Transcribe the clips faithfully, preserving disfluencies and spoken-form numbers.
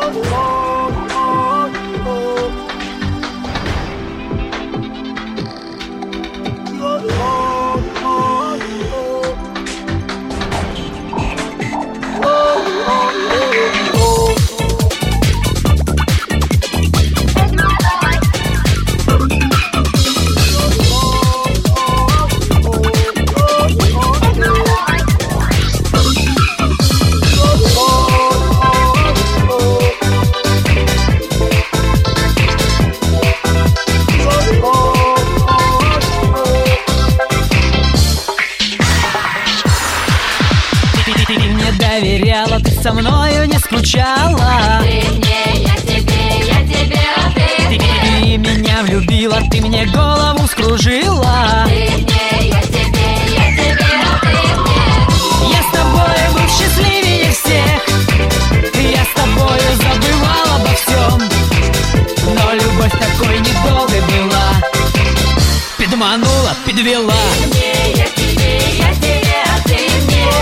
Доверяла, ты со мною не скучала. Ты мне, я тебе, я тебе, а ты Ты, мне. ты меня влюбила, ты мне голову скружила. Ты мне, я тебе, я тебе, а ты мне. Я с тобою был счастливее всех. Я с тобою забывал обо всем. Но любовь такой недолгой была. Подманула, подвела. Ты мне, я тебе, я тебе, а ты мне.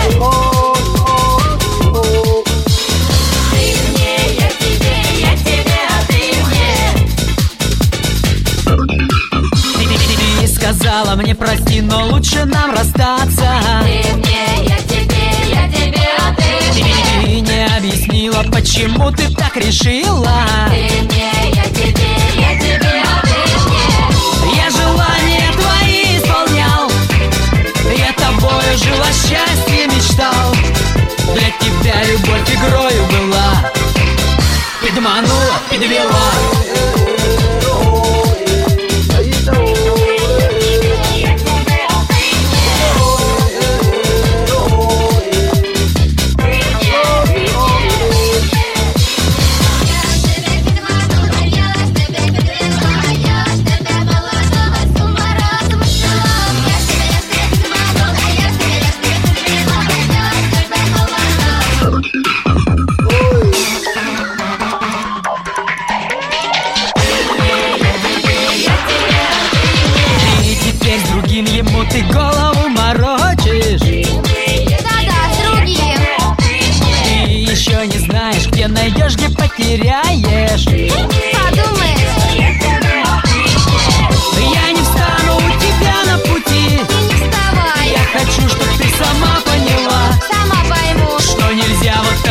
Сказала мне прости, но лучше нам расстаться. Ты мне, я тебе, я тебе, а ты мне. Ты не объяснила, почему ты так решила. Ты мне, я тебе, я тебе, а ты мне. Я желания твои исполнял. Я тобою жил, о счастье мечтал. Для тебя любовь игрою была. Подманула, подвела. Ему ты голову морочишь. Да-да, с другим. Ты еще не знаешь, где найдешь, где потеряешь. Подумаешь. Я не встану у тебя на пути. Ты не вставай. Я хочу, чтоб ты сама поняла, Сама пойму. что нельзя вот